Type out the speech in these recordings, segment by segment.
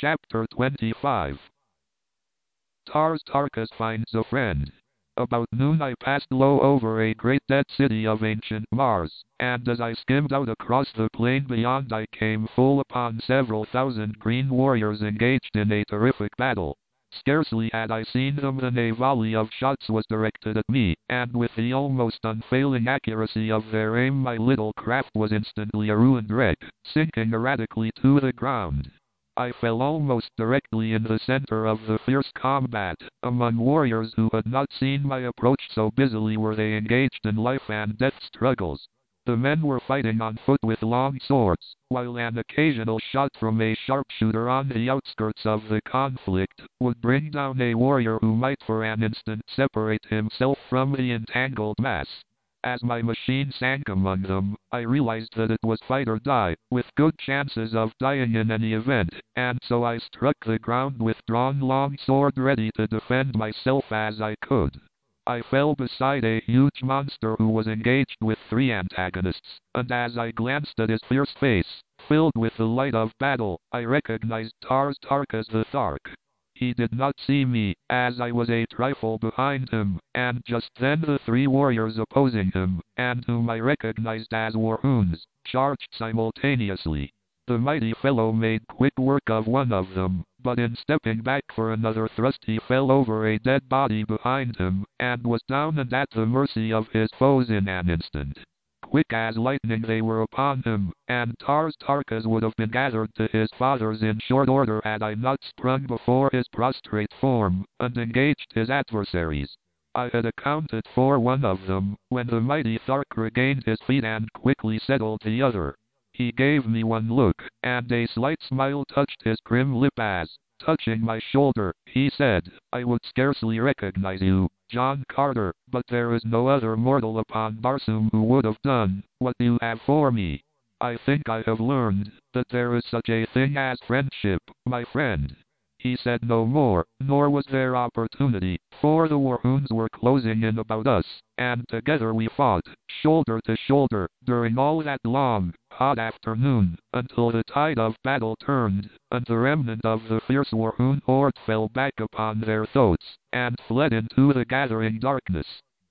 Chapter 25. Tars Tarkas finds a friend. About noon I passed low over a great dead city of ancient Mars, and as I skimmed out across the plain beyond I came full upon several thousand green warriors engaged in a terrific battle. Scarcely had I seen them than a volley of shots was directed at me, and with the almost unfailing accuracy of their aim my little craft was instantly a ruined wreck, sinking erratically to the ground. I fell almost directly in the center of the fierce combat, among warriors who had not seen my approach, so busily were they engaged in life and death struggles. The men were fighting on foot with long swords, while an occasional shot from a sharpshooter on the outskirts of the conflict would bring down a warrior who might for an instant separate himself from the entangled mass. As my machine sank among them, I realized that it was fight or die, with good chances of dying in any event, and so I struck the ground with drawn long sword ready to defend myself as I could. I fell beside a huge monster who was engaged with three antagonists, and as I glanced at his fierce face, filled with the light of battle, I recognized Tars Tarkas the Thark. He did not see me, as I was a trifle behind him, and just then the three warriors opposing him, and whom I recognized as Warhoons, charged simultaneously. The mighty fellow made quick work of one of them, but in stepping back for another thrust he fell over a dead body behind him, and was down and at the mercy of his foes in an instant. Quick as lightning they were upon him, and Tars Tarkas would have been gathered to his fathers in short order had I not sprung before his prostrate form, and engaged his adversaries. I had accounted for one of them, when the mighty Thark regained his feet and quickly settled the other. He gave me one look, and a slight smile touched his prim lip as, touching my shoulder, he said, "I would scarcely recognize you, John Carter, but there is no other mortal upon Barsoom who would have done what you have for me. I think I have learned that there is such a thing as friendship, my friend." He said no more, nor was there opportunity, for the Warhoons were closing in about us, and together we fought, shoulder to shoulder, during all that long, hot afternoon, until the tide of battle turned, and the remnant of the fierce Warhoon horde fell back upon their throats, and fled into the gathering darkness.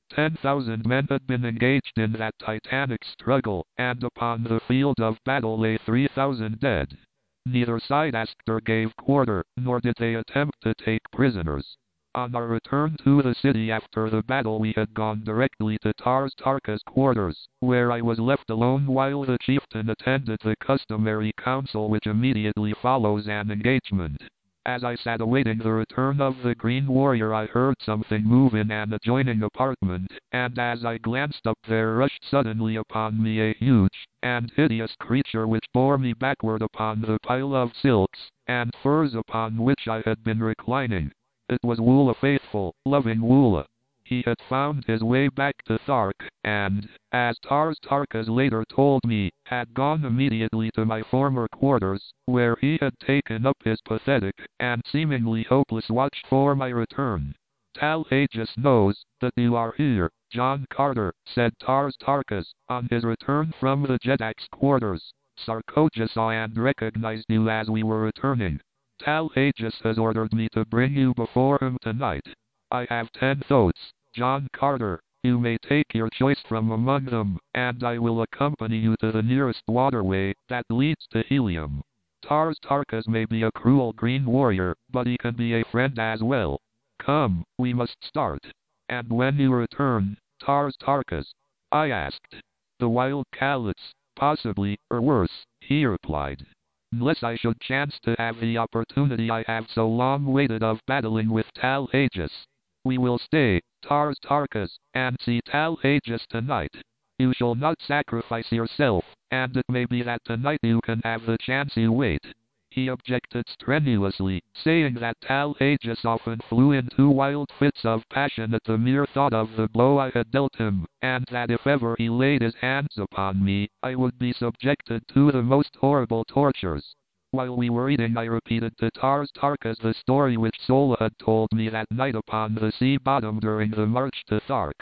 10,000 men had been engaged in that titanic struggle, and upon the field of battle lay 3,000 dead. Neither side asked or gave quarter, nor did they attempt to take prisoners. On our return to the city after the battle we had gone directly to Tars Tarkas' quarters, where I was left alone while the chieftain attended the customary council which immediately follows an engagement. As I sat awaiting the return of the Green Warrior I heard something move in an adjoining apartment, and as I glanced up there rushed suddenly upon me a huge and hideous creature which bore me backward upon the pile of silks and furs upon which I had been reclining. It was Woola Faithful, loving Woola. He had found his way back to Thark, and, as Tars Tarkas later told me, had gone immediately to my former quarters, where he had taken up his pathetic and seemingly hopeless watch for my return. "Tal Aegis knows that you are here, John Carter," said Tars Tarkas, on his return from the Jedak's quarters. "Sarkoja saw and recognized you as we were returning. Tal Aegis has ordered me to bring you before him tonight. I have 10 thoughts, John Carter. You may take your choice from among them, and I will accompany you to the nearest waterway that leads to Helium. Tars Tarkas may be a cruel green warrior, but he can be a friend as well. Come, we must start." "And when you return, Tars Tarkas?" I asked. "The wild Callets, possibly, or worse," he replied. "Unless I should chance to have the opportunity I have so long waited of battling with Tal Aegis. We will stay, Tars Tarkas, and see Tal Aegis tonight. You shall not sacrifice yourself, and it may be that tonight you can have the chance you wait." He objected strenuously, saying that Tal Aegis often flew into wild fits of passion at the mere thought of the blow I had dealt him, and that if ever he laid his hands upon me, I would be subjected to the most horrible tortures. While we were eating I repeated to Tars Tarkas the story which Sola had told me that night upon the sea bottom during the march to Thark.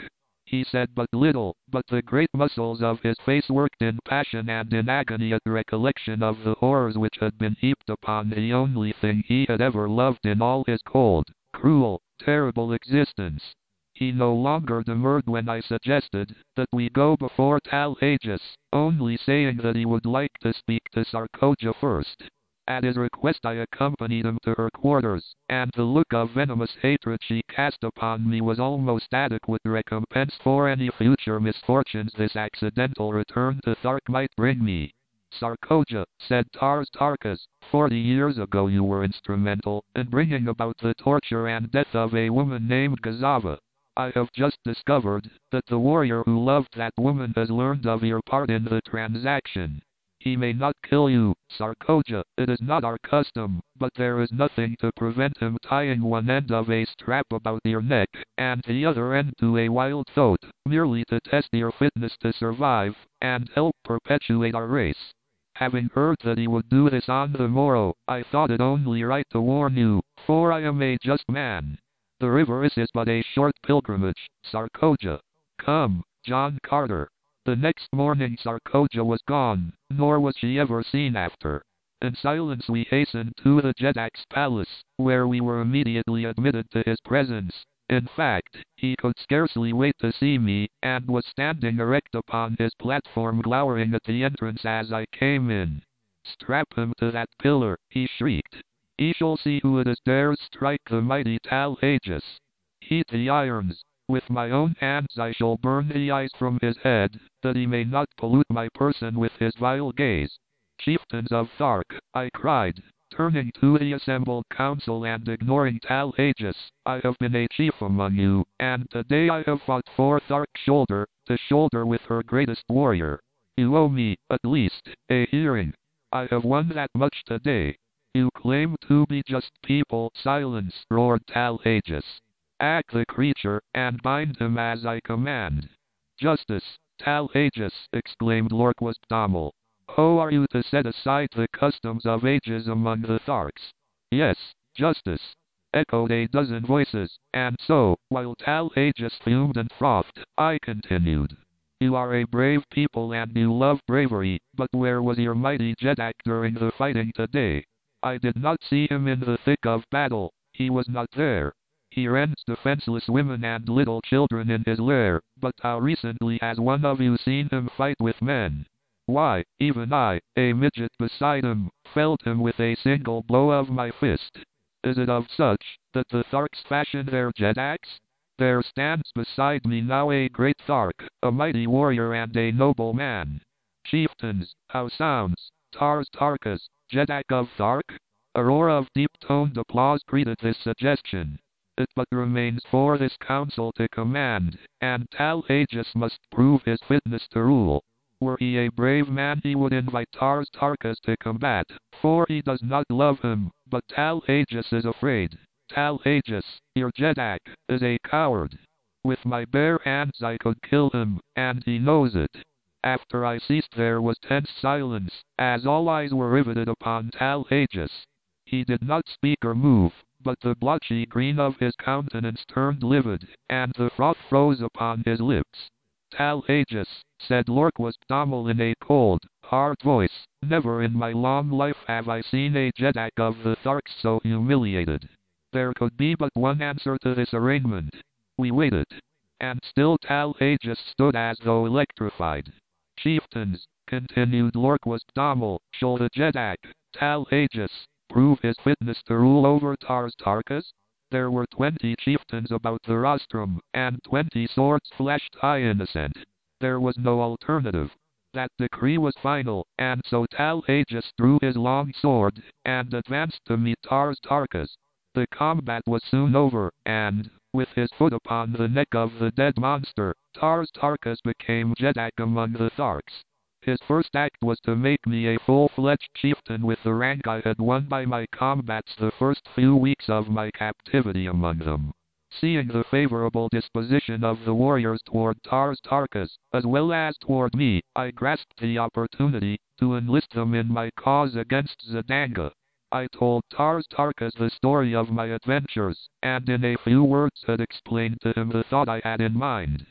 He said but little, but the great muscles of his face worked in passion and in agony at the recollection of the horrors which had been heaped upon the only thing he had ever loved in all his cold, cruel, terrible existence. He no longer demurred when I suggested that we go before Tal Aegis, only saying that he would like to speak to Sarkoja first. At his request I accompanied him to her quarters, and the look of venomous hatred she cast upon me was almost adequate recompense for any future misfortunes this accidental return to Thark might bring me. Sarkoja, said Tars Tarkas, 40 years ago you were instrumental in bringing about the torture and death of a woman named Gazava. I have just discovered that the warrior who loved that woman has learned of your part in the transaction. He may not kill you, Sarkoja, it is not our custom, but there is nothing to prevent him tying one end of a strap about your neck, and the other end to a wild thoat, merely to test your fitness to survive, and help perpetuate our race. Having heard that he would do this on the morrow, I thought it only right to warn you, for I am a just man. The river is but a short pilgrimage, Sarkoja. Come, John Carter. The next morning Sarkoja was gone, nor was she ever seen after. In silence we hastened to the Jedak's palace, where we were immediately admitted to his presence. In fact, he could scarcely wait to see me, and was standing erect upon his platform glowering at the entrance as I came in. Strap him to that pillar, he shrieked. He shall see who it is dares strike the mighty Tal Aegis. Heat the irons. With my own hands I shall burn the eyes from his head, that he may not pollute my person with his vile gaze. Chieftains of Thark, I cried, turning to the assembled council and ignoring Tal Aegis, I have been a chief among you, and today I have fought for Thark shoulder to shoulder with her greatest warrior. You owe me, at least, a hearing. I have won that much today. You claim to be just people. Silence, roared Tal Aegis. Act the creature, and bind him as I command. Justice, Tal Aegis, exclaimed Lorquist Dommel. How are you to set aside the customs of ages among the Tharks? Yes, justice, echoed a dozen voices, and so, while Tal Aegis fumed and frothed, I continued. You are a brave people and you love bravery, but where was your mighty Jedak during the fighting today? I did not see him in the thick of battle. He was not there. He rends defenseless women and little children in his lair, but how recently has one of you seen him fight with men? Why, even I, a midget beside him, felled him with a single blow of my fist. Is it of such that the Tharks fashion their Jedaks? There stands beside me now a great Thark, a mighty warrior and a noble man. Chieftains, how sounds, Tars Tarkas, Jedak of Thark? A roar of deep-toned applause greeted this suggestion. It but remains for this council to command, and Tal Aegis must prove his fitness to rule. Were he a brave man he would invite Tars Tarkas to combat, for he does not love him, but Tal Aegis is afraid. Tal Aegis, your Jedak, is a coward. With my bare hands I could kill him, and he knows it. After I ceased there was tense silence, as all eyes were riveted upon Tal Aegis. He did not speak or move, but the blotchy green of his countenance turned livid, and the froth froze upon his lips. Tal Aegis, said Lorquist Dommel in a cold, hard voice, never in my long life have I seen a Jedak of the Tharks so humiliated. There could be but one answer to this arraignment. We waited. And still Tal Aegis stood as though electrified. Chieftains, continued Lorquist Dommel, shall the Jedak, Tal Aegis, prove his fitness to rule over Tars Tarkas? There were 20 chieftains about the rostrum, and 20 swords flashed high innocent. There was no alternative. That decree was final, and so Tal Aegis drew his long sword, and advanced to meet Tars Tarkas. The combat was soon over, and, with his foot upon the neck of the dead monster, Tars Tarkas became Jedak among the Tharks. His first act was to make me a full-fledged chieftain with the rank I had won by my combats the first few weeks of my captivity among them. Seeing the favorable disposition of the warriors toward Tars Tarkas, as well as toward me, I grasped the opportunity to enlist them in my cause against Zedanga. I told Tars Tarkas the story of my adventures, and in a few words had explained to him the thought I had in mind.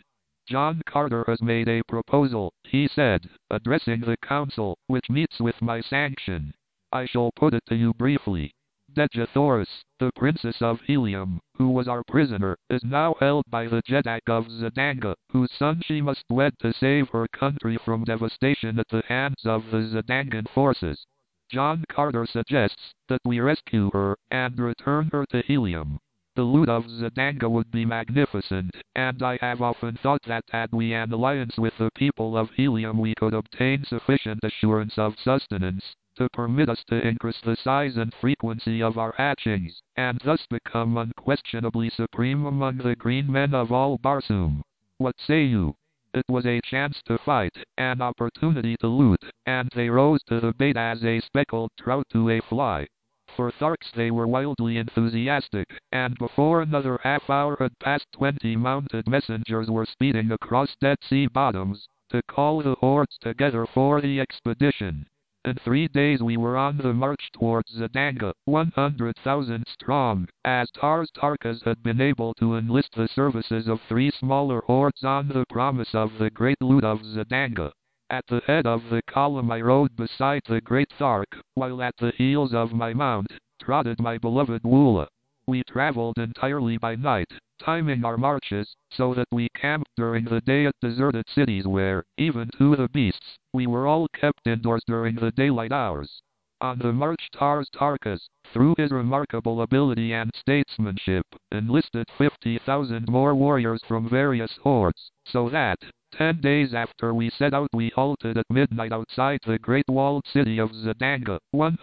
John Carter has made a proposal, he said, addressing the council, which meets with my sanction. I shall put it to you briefly. Dejathoris, the princess of Helium, who was our prisoner, is now held by the Jeddak of Zidanga, whose son she must wed to save her country from devastation at the hands of the Zidangan forces. John Carter suggests that we rescue her and return her to Helium. The loot of Zidanga would be magnificent, and I have often thought that had we an alliance with the people of Helium we could obtain sufficient assurance of sustenance to permit us to increase the size and frequency of our hatchings, and thus become unquestionably supreme among the green men of all Barsoom. What say you? It was a chance to fight, an opportunity to loot, and they rose to the bait as a speckled trout to a fly. For Tharks they were wildly enthusiastic, and before another half hour had passed 20 mounted messengers were speeding across Dead Sea bottoms to call the hordes together for the expedition. In 3 days we were on the march towards Zidanga, 100,000 strong, as Tars Tarkas had been able to enlist the services of 3 smaller hordes on the promise of the great loot of Zidanga. At the head of the column I rode beside the great Thark, while at the heels of my mount trotted my beloved Woola. We traveled entirely by night, timing our marches so that we camped during the day at deserted cities where, even to the beasts, we were all kept indoors during the daylight hours. On the march Tars Tarkas, through his remarkable ability and statesmanship, enlisted 50,000 more warriors from various hordes, so that, 10 days after we set out we halted at midnight outside the great walled city of Zidanga,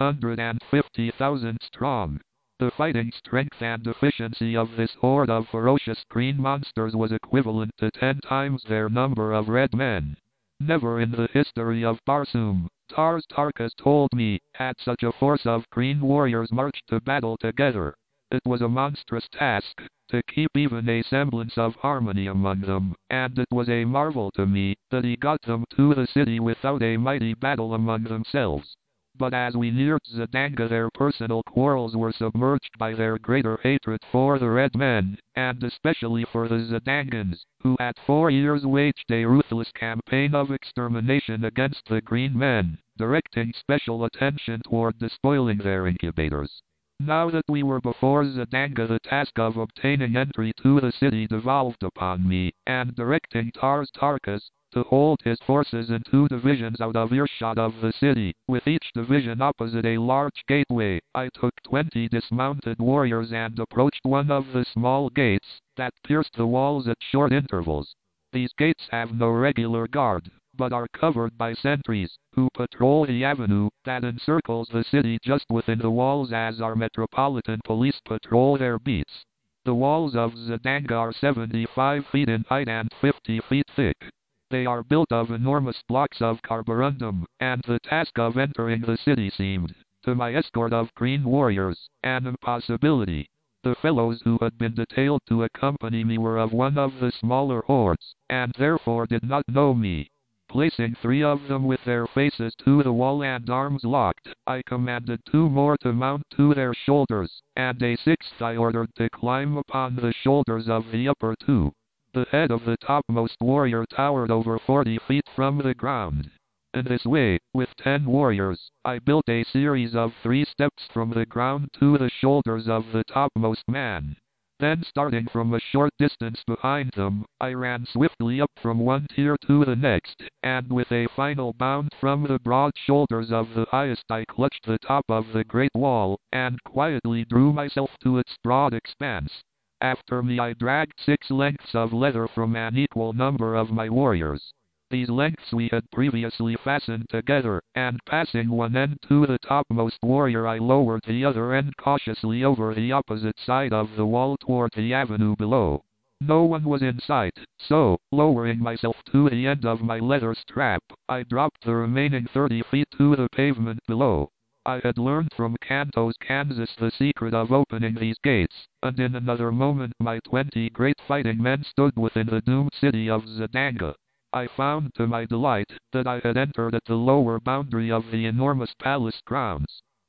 150,000 strong. The fighting strength and efficiency of this horde of ferocious green monsters was equivalent to 10 times their number of red men. Never in the history of Barsoom, Tars Tarkas told me, had such a force of green warriors marched to battle together. It was a monstrous task to keep even a semblance of harmony among them, and it was a marvel to me that he got them to the city without a mighty battle among themselves. But as we neared Zidanga their personal quarrels were submerged by their greater hatred for the Red Men, and especially for the Zidangans, who had 4 years waged a ruthless campaign of extermination against the Green Men, directing special attention toward despoiling their incubators. Now that we were before Zidanga the task of obtaining entry to the city devolved upon me, and directing Tars Tarkas to hold his forces in 2 divisions out of earshot of the city, with each division opposite a large gateway, I took 20 dismounted warriors and approached one of the small gates that pierced the walls at short intervals. These gates have no regular guard, but are covered by sentries, who patrol the avenue that encircles the city just within the walls as our metropolitan police patrol their beats. The walls of Zidanga are 75 feet in height and 50 feet thick. They are built of enormous blocks of carborundum, and the task of entering the city seemed, to my escort of green warriors, an impossibility. The fellows who had been detailed to accompany me were of one of the smaller hordes, and therefore did not know me. Placing 3 of them with their faces to the wall and arms locked, I commanded 2 more to mount to their shoulders, and a 6th I ordered to climb upon the shoulders of the upper 2. The head of the topmost warrior towered over 40 feet from the ground. In this way, with 10 warriors, I built a series of 3 steps from the ground to the shoulders of the topmost man. Then starting from a short distance behind them, I ran swiftly up from one tier to the next, and with a final bound from the broad shoulders of the highest I clutched the top of the great wall, and quietly drew myself to its broad expanse. After me I dragged 6 lengths of leather from an equal number of my warriors. These lengths we had previously fastened together, and passing one end to the topmost warrior I lowered the other end cautiously over the opposite side of the wall toward the avenue below. No one was in sight, so, lowering myself to the end of my leather strap, I dropped the remaining 30 feet to the pavement below. I had learned from Cantos, Kansas the secret of opening these gates, and in another moment my 20 great fighting men stood within the doomed city of Zidanga. I found to my delight that I had entered at the lower boundary of the enormous palace grounds.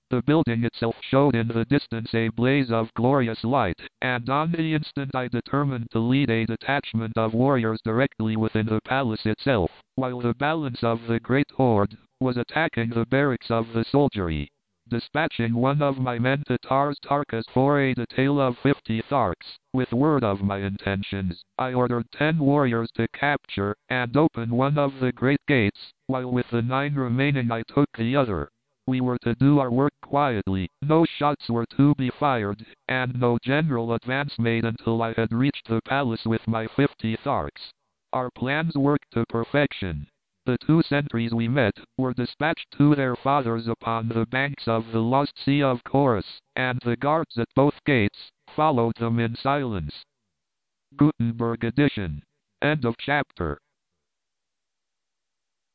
The building itself showed in the distance a blaze of glorious light, and on the instant I determined to lead a detachment of warriors directly within the palace itself, while the balance of the great horde was attacking the barracks of the soldiery. Dispatching one of my men to Tars Tarkas for a detail of 50 Tharks, with word of my intentions, I ordered 10 warriors to capture and open one of the great gates, while with the 9 remaining I took the other. We were to do our work quietly, no shots were to be fired, and no general advance made until I had reached the palace with my 50 Tharks. Our plans worked to perfection. The 2 sentries we met were dispatched to their fathers upon the banks of the lost Sea of Chorus, and the guards at both gates followed them in silence. Gutenberg edition. End of chapter.